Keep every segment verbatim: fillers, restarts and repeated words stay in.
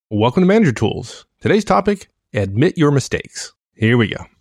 Welcome to Manager Tools. Today's topic, admit your mistakes. Here we go.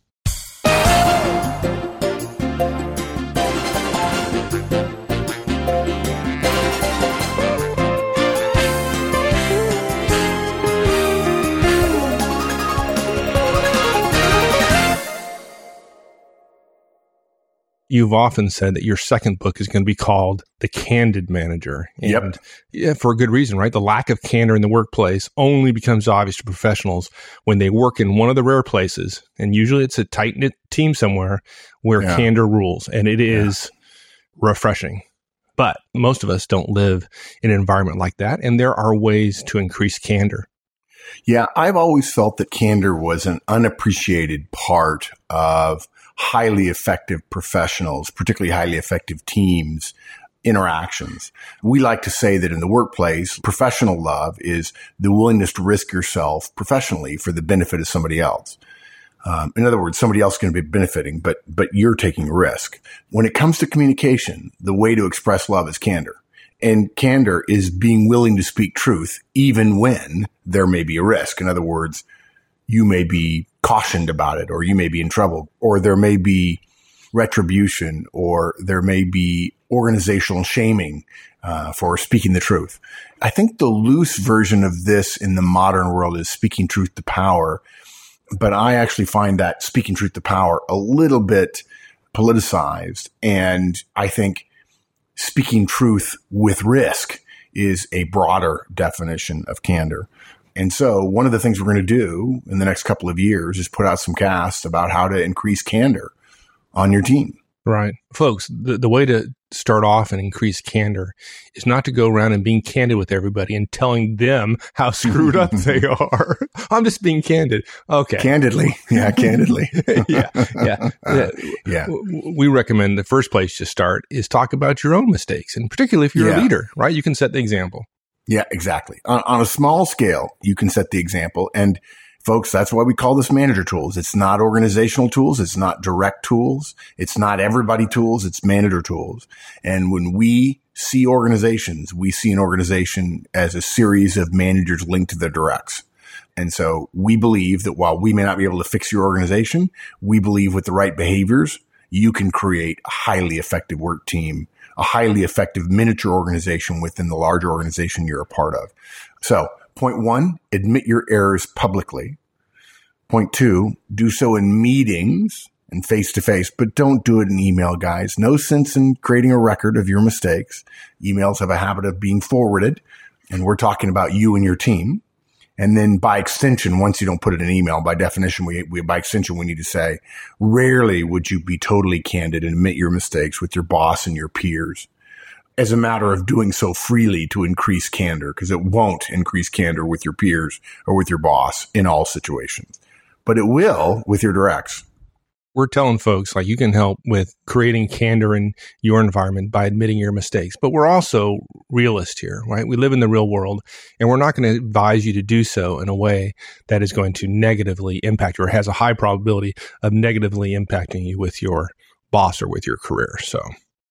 You've often said that your second book is going to be called The Candid Manager. And yep. Yeah, for a good reason, right? The lack of candor in the workplace only becomes obvious to professionals when they work in one of the rare places, and usually it's a tight-knit team somewhere where yeah. candor rules, and it is yeah. refreshing. But most of us don't live in an environment like that, and there are ways to increase candor. Yeah, I've always felt that candor was an unappreciated part of highly effective professionals, particularly highly effective teams, interactions. We like to say that in the workplace, professional love is the willingness to risk yourself professionally for the benefit of somebody else. Um, in other words, somebody else is going to be benefiting, but but you're taking a risk. When it comes to communication, the way to express love is candor. And candor is being willing to speak truth even when there may be a risk. In other words, you may be cautioned about it, or you may be in trouble, or there may be retribution, or there may be organizational shaming uh, for speaking the truth. I think the loose version of this in the modern world is speaking truth to power, but I actually find that speaking truth to power a little bit politicized, and I think speaking truth with risk is a broader definition of candor. And so one of the things we're going to do in the next couple of years is put out some casts about how to increase candor on your team. Right. Folks, the, the way to start off and increase candor is not to go around and being candid with everybody and telling them how screwed up they are. I'm just being candid. Okay. Candidly. Yeah, candidly. yeah, yeah. Uh, yeah. We recommend the first place to start is talk about your own mistakes. And particularly if you're yeah. a leader, right? You can set the example. Yeah, exactly. On, on a small scale, you can set the example. And folks, that's why we call this manager tools. It's not organizational tools. It's not direct tools. It's not everybody tools. It's manager tools. And when we see organizations, we see an organization as a series of managers linked to their directs. And so we believe that while we may not be able to fix your organization, we believe with the right behaviors, you can create a highly effective work team, a highly effective miniature organization within the larger organization you're a part of. So point one, admit your errors publicly. Point two, do so in meetings and face-to-face, but don't do it in email, guys. No sense in creating a record of your mistakes. Emails have a habit of being forwarded, and we're talking about you and your team. And then by extension, once you don't put it in email, by definition, we, we by extension, we need to say, rarely would you be totally candid and admit your mistakes with your boss and your peers as a matter of doing so freely to increase candor, because it won't increase candor with your peers or with your boss in all situations, but it will with your directs. We're telling folks like you can help with creating candor in your environment by admitting your mistakes, but we're also realist here, right? We live in the real world, and we're not going to advise you to do so in a way that is going to negatively impact you or has a high probability of negatively impacting you with your boss or with your career. So,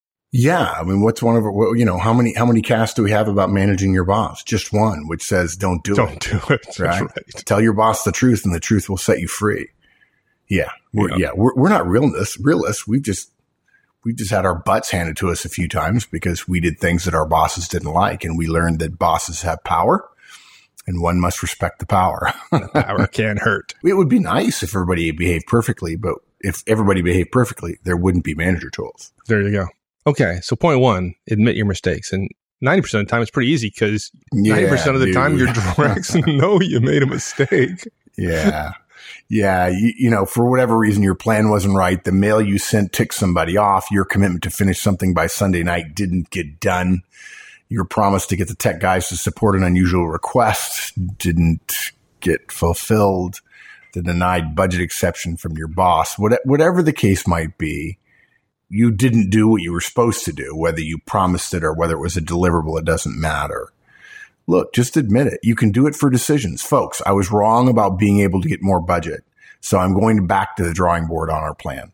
yeah, I mean, what's one of our, you know, how many how many casts do we have about managing your boss? Just one, which says don't do don't it. Don't do it. Right? That's right. Tell your boss the truth, and the truth will set you free. Yeah, we're, yeah, yeah we're, we're not realness, realists. We've just, we've just had our butts handed to us a few times because we did things that our bosses didn't like. And we learned that bosses have power and one must respect the power. The power can hurt. It would be nice if everybody behaved perfectly, but if everybody behaved perfectly, there wouldn't be manager tools. There you go. Okay. So point one, admit your mistakes. And ninety percent of the time, it's pretty easy because yeah, ninety percent of the dude. time your directs know you made a mistake. Yeah. Yeah, you, you know, for whatever reason, your plan wasn't right. The mail you sent ticked somebody off. Your commitment to finish something by Sunday night didn't get done. Your promise to get the tech guys to support an unusual request didn't get fulfilled. The denied budget exception from your boss, what, whatever the case might be, you didn't do what you were supposed to do, whether you promised it or whether it was a deliverable, it doesn't matter. Look, just admit it. You can do it for decisions. Folks, I was wrong about being able to get more budget, so I'm going back to the drawing board on our plan.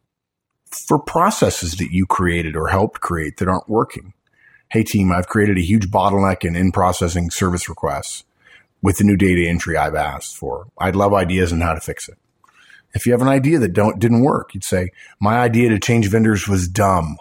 For processes that you created or helped create that aren't working. Hey, team, I've created a huge bottleneck in in-processing service requests. with the new data entry I've asked for. I'd love ideas on how to fix it. If you have an idea that don't didn't work, you'd say, my idea to change vendors was dumb.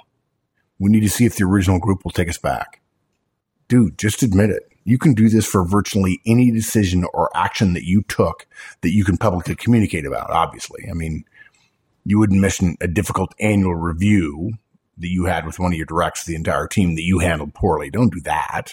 We need to see if the original group will take us back. Dude, just admit it. You can do this for virtually any decision or action that you took that you can publicly communicate about, obviously. I mean, you wouldn't mention a difficult annual review that you had with one of your directs, the entire team that you handled poorly. Don't do that.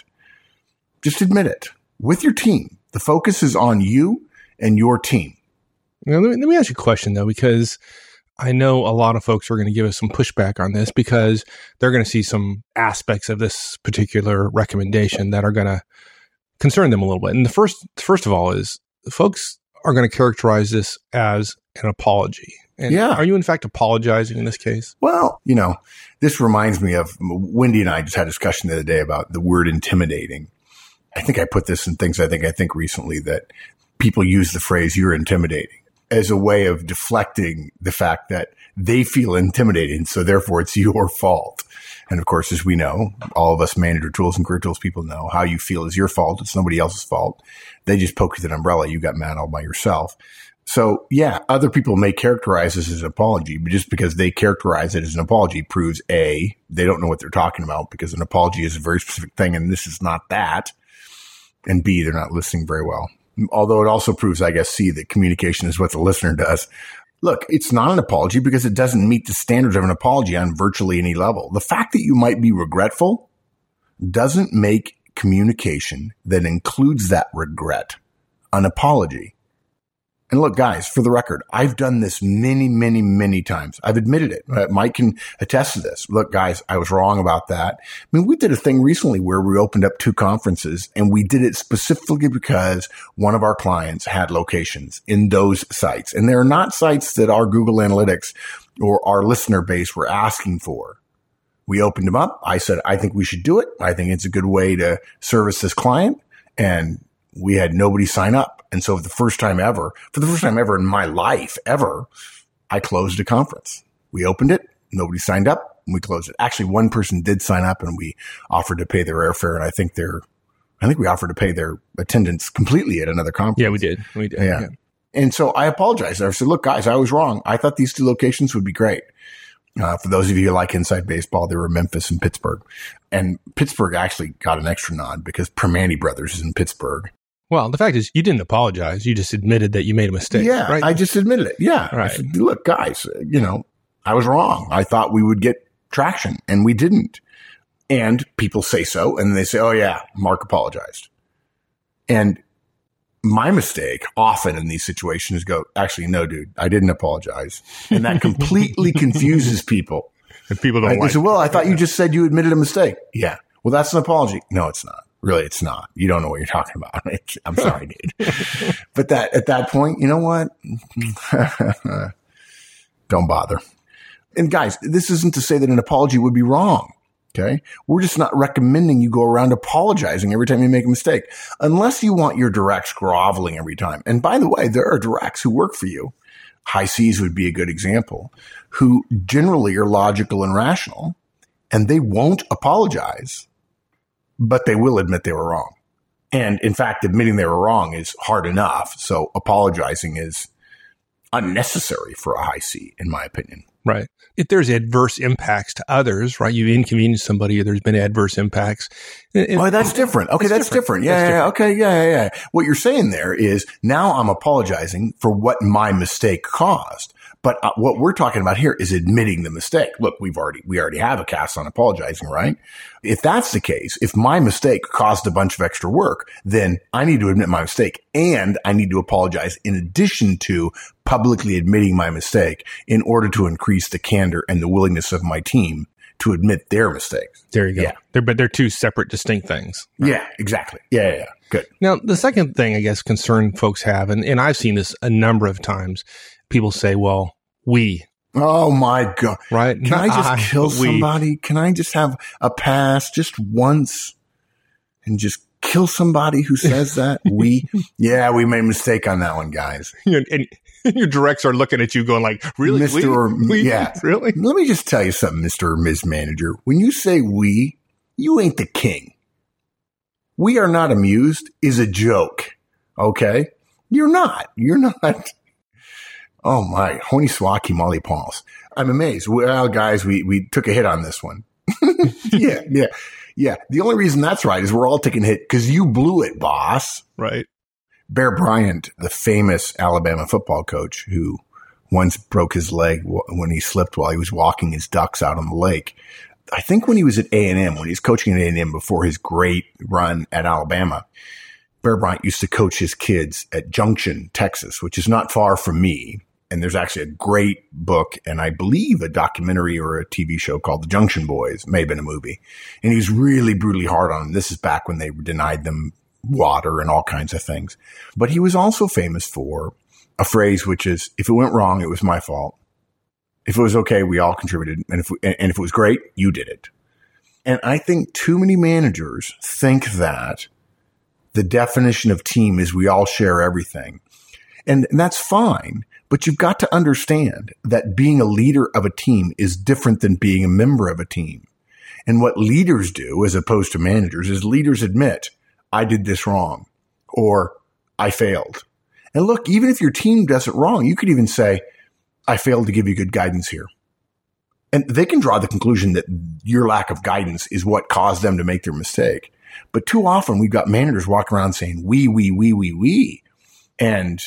Just admit it. With your team, the focus is on you and your team. Now, let me, let me ask you a question, though, because I know a lot of folks are going to give us some pushback on this because they're going to see some aspects of this particular recommendation that are going to concern them a little bit. And the first, first of all, is folks are going to characterize this as an apology. And yeah. Are you, in fact, apologizing in this case? Well, you know, this reminds me of Wendy and I just had a discussion the other day about the word intimidating. I think I put this in things I think I think recently that people use the phrase you're intimidating as a way of deflecting the fact that they feel intimidated. So therefore it's your fault. And of course, as we know, all of us manager tools and career tools people know how you feel is your fault. It's nobody else's fault. They just poked you with an umbrella. You got mad all by yourself. So yeah, other people may characterize this as an apology, but just because they characterize it as an apology proves A, they don't know what they're talking about because an apology is a very specific thing and this is not that. And B, they're not listening very well. Although it also proves, I guess, C, that communication is what the listener does. Look, it's not an apology because it doesn't meet the standards of an apology on virtually any level. The fact that you might be regretful doesn't make communication that includes that regret an apology. And look, guys, for the record, I've done this many, many, many times. I've admitted it. Uh, Mike can attest to this. Look, guys, I was wrong about that. I mean, we did a thing recently where we opened up two conferences and we did it specifically because one of our clients had locations in those sites. And they're not sites that our Google Analytics or our listener base were asking for. We opened them up. I said, I think we should do it. I think it's a good way to service this client. And we had nobody sign up. And so for the first time ever, for the first time ever in my life, ever, I closed a conference. We opened it. Nobody signed up and we closed it. Actually, one person did sign up and we offered to pay their airfare. And I think they're, I think we offered to pay their attendance completely at another conference. Yeah, we did. We did. Yeah. yeah. And so I apologized. I said, look, guys, I was wrong. I thought these two locations would be great. Uh, for those of you who like inside baseball, there were Memphis and Pittsburgh. And Pittsburgh actually got an extra nod because Primanti Brothers is in Pittsburgh. Well, the fact is you didn't apologize. You just admitted that you made a mistake. Yeah, right? I just admitted it. Yeah. Right. I said, look, guys, you know, I was wrong. I thought we would get traction and we didn't. And people say so. And they say, oh, yeah, Mark apologized. And my mistake often in these situations go, actually, no, dude, I didn't apologize. And that completely confuses people. And people don't right? like They say, well, I thought you just said you admitted a mistake. Yeah. Well, that's an apology. No, it's not. Really, it's not. You don't know what you're talking about. I'm sorry, dude. But that at that point, you know what? Don't bother. And guys, this isn't to say that an apology would be wrong. Okay. We're just not recommending you go around apologizing every time you make a mistake, unless you want your directs groveling every time. And by the way, there are directs who work for you. High C's would be a good example, who generally are logical and rational, and they won't apologize, but they will admit they were wrong. And in fact, admitting they were wrong is hard enough. So apologizing is unnecessary for a high C, in my opinion. Right. If there's adverse impacts to others, right? You've inconvenienced somebody, or there's been adverse impacts. It, oh, that's different. Okay, that's, that's different. different. Yeah, that's yeah, different. Okay, yeah, yeah, yeah. What you're saying there is now I'm apologizing for what my mistake caused. But uh, what we're talking about here is admitting the mistake. Look, we've already, we already have a cast on apologizing, right? If that's the case, if my mistake caused a bunch of extra work, then I need to admit my mistake and I need to apologize in addition to publicly admitting my mistake in order to increase the candor and the willingness of my team to admit their mistakes. There you go. Yeah. They're, but they're two separate, distinct things. Right? Yeah, exactly. Yeah, yeah, yeah. Good. Now, the second thing I guess concern folks have, and, and I've seen this a number of times, people say, well, we. Oh my God. Right? Can I just I, kill we. somebody? Can I just have a pass just once and just kill somebody who says that? We, yeah, we made a mistake on that one, guys. And, and your directs are looking at you going like, really? Mister We? Or, we? Yeah. Really? Let me just tell you something, Mister or Miz Manager. When you say we, you ain't the king. We are not amused is a joke. Okay. You're not. You're not. Oh my. Honi Swaki Molly Pauls. I'm amazed. Well, guys, we, we took a hit on this one. yeah. Yeah. Yeah. The only reason that's right is we're all taking a hit because you blew it, boss. Right. Bear Bryant, the famous Alabama football coach who once broke his leg when he slipped while he was walking his ducks out on the lake. I think when he was at A and M, when he was coaching at A and M before his great run at Alabama, Bear Bryant used to coach his kids at Junction, Texas, which is not far from me. And there's actually a great book and I believe a documentary or a T V show called The Junction Boys, may have been a movie. And he was really brutally hard on them. This is back when they denied them water and all kinds of things. But he was also famous for a phrase, which is, if it went wrong, it was my fault. If it was okay, we all contributed. And if, we, and if it was great, you did it. And I think too many managers think that the definition of team is we all share everything. And, and that's fine. But you've got to understand that being a leader of a team is different than being a member of a team. And what leaders do, as opposed to managers, is leaders admit, I did this wrong, or I failed. And look, even if your team does it wrong, you could even say, I failed to give you good guidance here. And they can draw the conclusion that your lack of guidance is what caused them to make their mistake. But too often we've got managers walking around saying, we, we, we, we, we. And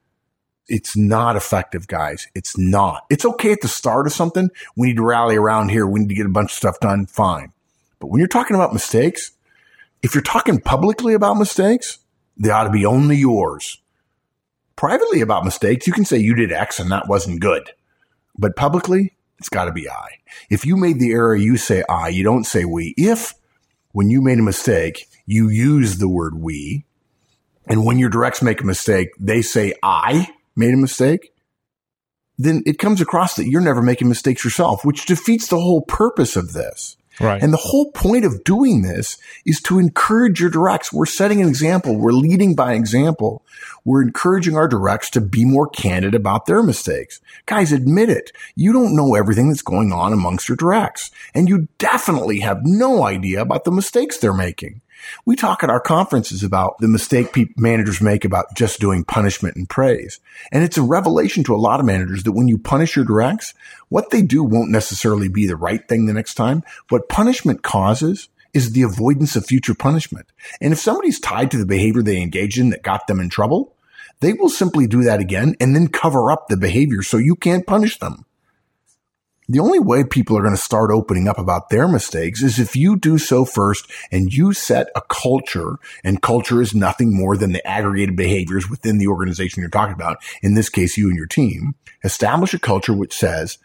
it's not effective, guys. It's not. It's okay at the start of something. We need to rally around here. We need to get a bunch of stuff done. Fine. But when you're talking about mistakes, if you're talking publicly about mistakes, they ought to be only yours. Privately about mistakes, you can say you did X and that wasn't good. But publicly, it's got to be I. If you made the error, you say I. You don't say we. If, when you made a mistake, you use the word we, and when your directs make a mistake, they say I made a mistake, then it comes across that you're never making mistakes yourself, which defeats the whole purpose of this. Right. And the whole point of doing this is to encourage your directs. We're setting an example. We're leading by example. We're encouraging our directs to be more candid about their mistakes. Guys, admit it. You don't know everything that's going on amongst your directs. And you definitely have no idea about the mistakes they're making. We talk at our conferences about the mistake pe- managers make about just doing punishment and praise. And it's a revelation to a lot of managers that when you punish your directs, what they do won't necessarily be the right thing the next time. What punishment causes is the avoidance of future punishment. And if somebody's tied to the behavior they engaged in that got them in trouble, they will simply do that again and then cover up the behavior so you can't punish them. The only way people are going to start opening up about their mistakes is if you do so first and you set a culture, and culture is nothing more than the aggregated behaviors within the organization you're talking about. In this case, you and your team establish a culture which says,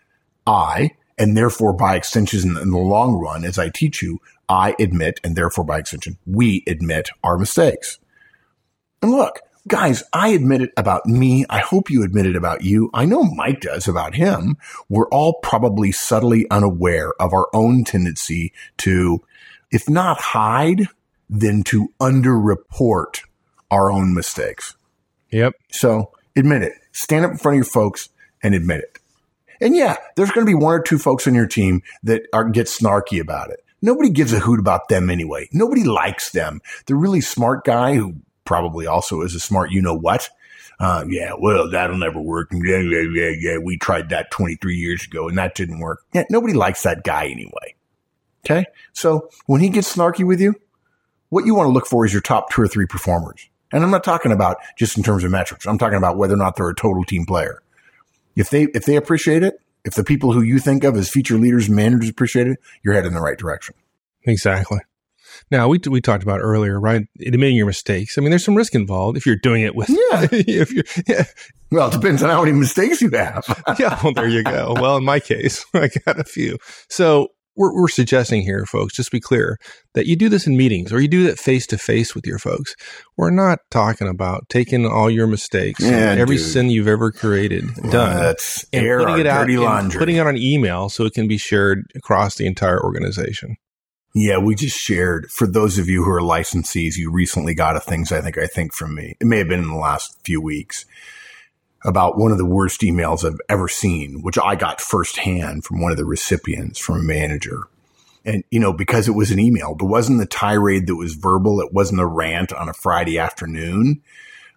I, and therefore by extension in the long run, as I teach you, I admit, and therefore by extension, we admit our mistakes. And look, guys, I admit it about me. I hope you admit it about you. I know Mike does about him. We're all probably subtly unaware of our own tendency to, if not hide, then to underreport our own mistakes. Yep. So admit it. Stand up in front of your folks and admit it. And yeah, there's going to be one or two folks on your team that are get snarky about it. Nobody gives a hoot about them anyway. Nobody likes them. The really smart guy who probably also is a smart you-know-what. Uh, yeah, well, that'll never work. Yeah, yeah, yeah, yeah. We tried that twenty-three years ago, and that didn't work. Yeah, nobody likes that guy anyway. Okay? So when he gets snarky with you, what you want to look for is your top two or three performers. And I'm not talking about just in terms of metrics. I'm talking about whether or not they're a total team player. If they if they appreciate it, if the people who you think of as feature leaders and managers appreciate it, you're headed in the right direction. Exactly. Now, we we talked about earlier, right? Admitting your mistakes. I mean, there's some risk involved if you're doing it with. Yeah. if you're, yeah. Well, it depends on how many mistakes you have. Yeah. Well, there you go. Well, in my case, I got a few. So we're we're suggesting here, folks, just to be clear, that you do this in meetings or you do that face to face with your folks. We're not talking about taking all your mistakes, yeah, every dude. sin you've ever created, well, done, that's and air putting it out, dirty and laundry. putting it on email so it can be shared across the entire organization. Yeah, we just shared, for those of you who are licensees, you recently got a things I think I think from me. It may have been in the last few weeks about one of the worst emails I've ever seen, which I got firsthand from one of the recipients from a manager. And, you know, because it was an email, it wasn't the tirade that was verbal. It wasn't a rant on a Friday afternoon.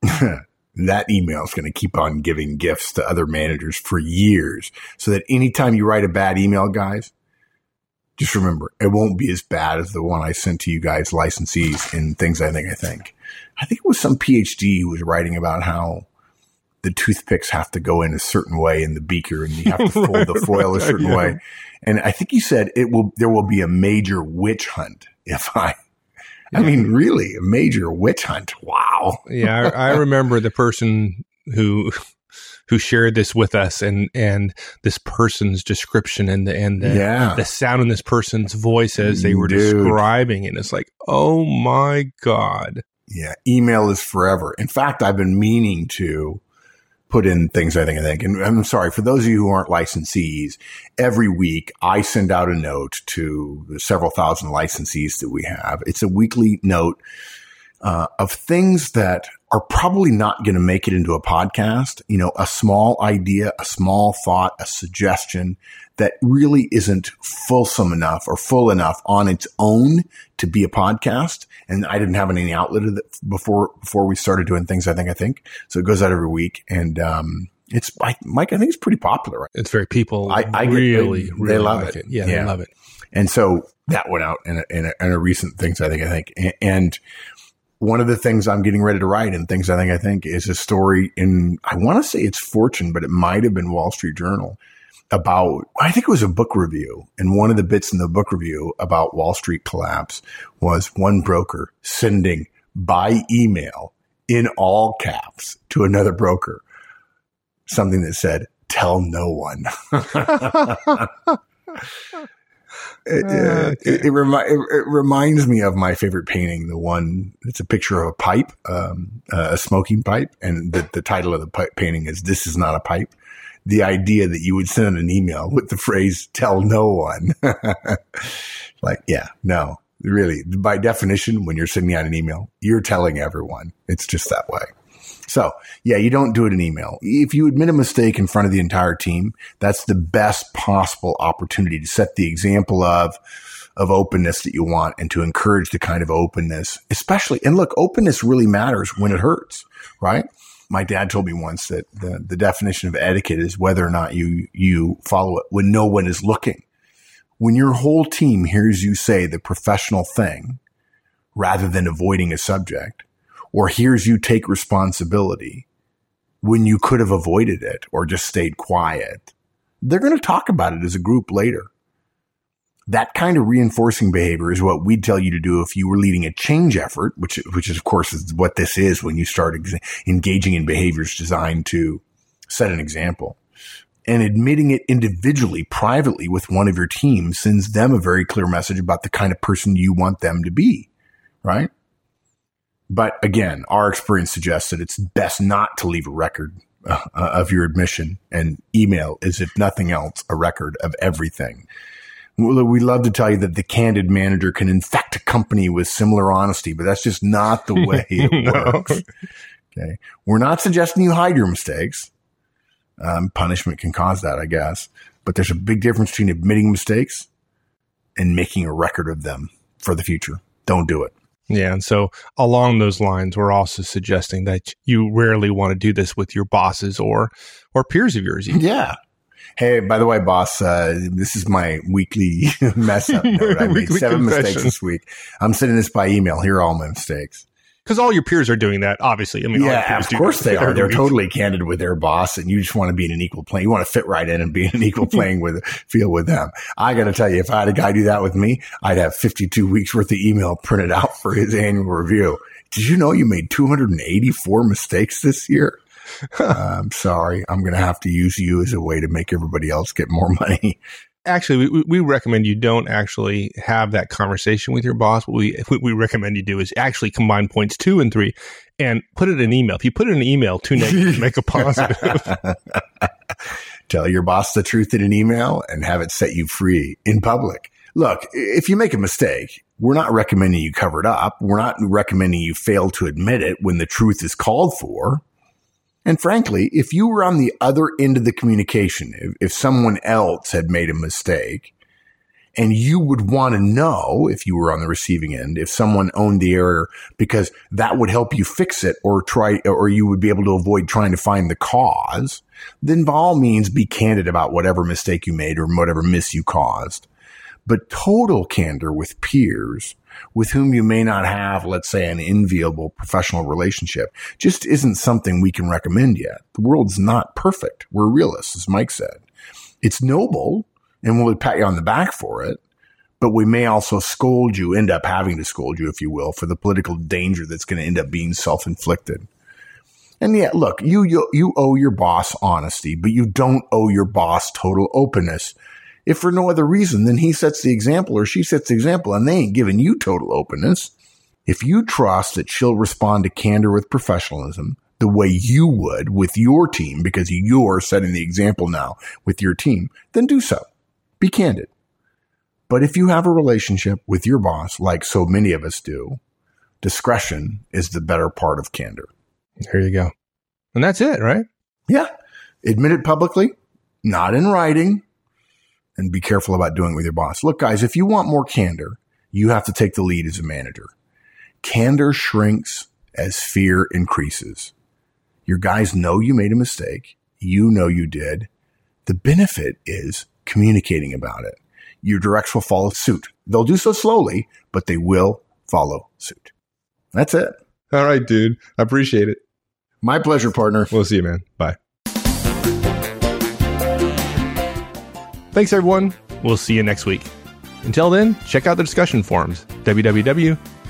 that email is going to keep on giving gifts to other managers for years, so that anytime you write a bad email, guys, just remember, it won't be as bad as the one I sent to you guys, licensees, and things I think I think. I think it was some PhD who was writing about how the toothpicks have to go in a certain way in the beaker, and you have to fold the foil a certain yeah. way. And I think he said it will, there will be a major witch hunt if I, I mean, really a major witch hunt. Wow. yeah. I, I remember the person who, who shared this with us, and, and this person's description and the, and the, yeah. the sound in this person's voice as they were Dude. describing it. It's like, oh my God. Yeah. Email is forever. In fact, I've been meaning to put in things I think I think. And I'm sorry, for those of you who aren't licensees, every week I send out a note to the several thousand licensees that we have. It's a weekly note uh, of things that are probably not going to make it into a podcast. You know, a small idea, a small thought, a suggestion that really isn't fulsome enough or full enough on its own to be a podcast. And I didn't have any outlet of it before, before we started doing things. I think, I think. So it goes out every week. And, um, it's, I, Mike, I think it's pretty popular. Right? It's very people I, I really, get, they, really they love like it. it. Yeah, yeah, they love it. And so that went out in a, in a, in a recent things. I think, I think. And, and one of the things I'm getting ready to write and things I think, I think is a story in, I want to say it's Fortune, but it might have been Wall Street Journal, about, I think it was a book review. And one of the bits in the book review about Wall Street collapse was one broker sending by email in all caps to another broker something that said, "Tell no one." It, uh, okay. it, it, remi- it, it reminds me of my favorite painting, the one, it's a picture of a pipe, um, uh, a smoking pipe. And the, the title of the pipe painting is "This is not a pipe." The idea that you would send an email with the phrase "tell no one." Like, yeah, no, really, by definition, when you're sending out an email, you're telling everyone. It's just that way. So yeah, you don't do it in email. If you admit a mistake in front of the entire team, that's the best possible opportunity to set the example of, of openness that you want, and to encourage the kind of openness, especially, and look, openness really matters when it hurts, right? My dad told me once that the, the definition of etiquette is whether or not you, you follow it when no one is looking. When your whole team hears you say the professional thing rather than avoiding a subject, or hears you take responsibility when you could have avoided it or just stayed quiet, they're going to talk about it as a group later. That kind of reinforcing behavior is what we'd tell you to do if you were leading a change effort, which, which is, of course, is what this is when you start ex- engaging in behaviors designed to set an example. And admitting it individually, privately with one of your team sends them a very clear message about the kind of person you want them to be, right? But again, our experience suggests that it's best not to leave a record uh, of your admission, and email is, if nothing else, a record of everything. We love to tell you that the candid manager can infect a company with similar honesty, but that's just not the way it No. works. Okay. We're not suggesting you hide your mistakes. Um, punishment can cause that, I guess, but there's a big difference between admitting mistakes and making a record of them for the future. Don't do it. Yeah. And so along those lines, we're also suggesting that you rarely want to do this with your bosses or, or peers of yours. Even. Yeah. Hey, by the way, boss, uh, this is my weekly mess up note. I made seven confession. mistakes this week. I'm sending this by email. Here are all my mistakes. Because all your peers are doing that, obviously. I mean, all your Yeah, peers of do course that they are. every They're week. totally candid with their boss, and you just want to be in an equal plane. You want to fit right in and be in an equal playing with field with them. I got to tell you, if I had a guy do that with me, I'd have fifty-two weeks worth of email printed out for his annual review. Did you know you made two hundred eighty-four mistakes this year? uh, I'm sorry. I'm going to have to use you as a way to make everybody else get more money. Actually, we, we recommend you don't actually have that conversation with your boss. What we, what we recommend you do is actually combine points two and three and put it in an email. If you put it in an email, two negatives make a positive. Tell your boss the truth in an email and have it set you free in public. Look, if you make a mistake, we're not recommending you cover it up. We're not recommending you fail to admit it when the truth is called for. And frankly, if you were on the other end of the communication, if, if someone else had made a mistake And you would want to know, if you were on the receiving end, if someone owned the error, because that would help you fix it, or try, or you would be able to avoid trying to find the cause. Then by all means, be candid about whatever mistake you made or whatever miss you caused. But total candor with peers with whom you may not have, let's say, an enviable professional relationship just isn't something we can recommend yet. The world's not perfect. We're realists, as Mike said. It's noble, and we'll pat you on the back for it, but we may also scold you, end up having to scold you, if you will, for the political danger that's going to end up being self-inflicted. And yeah, look, you, you you owe your boss honesty, but you don't owe your boss total openness. If for no other reason than he sets the example or she sets the example and they ain't giving you total openness, if you trust that she'll respond to candor with professionalism the way you would with your team, because you're setting the example now with your team, then do so. Be candid. But if you have a relationship with your boss, like so many of us do, discretion is the better part of candor. There you go. And that's it, right? Yeah. Admit it publicly, not in writing, and be careful about doing it with your boss. Look, guys, if you want more candor, you have to take the lead as a manager. Candor shrinks as fear increases. Your guys know you made a mistake. You know you did. The benefit is communicating about it. Your directs will follow suit. They'll do so slowly, but they will follow suit. That's it. All right, dude. I appreciate it. My pleasure, partner. We'll see you, man. Bye. Thanks, everyone. We'll see you next week. Until then, check out the discussion forums,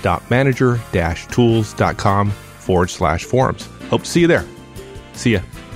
www.manager-tools.com forward slash forums. Hope to see you there. See ya.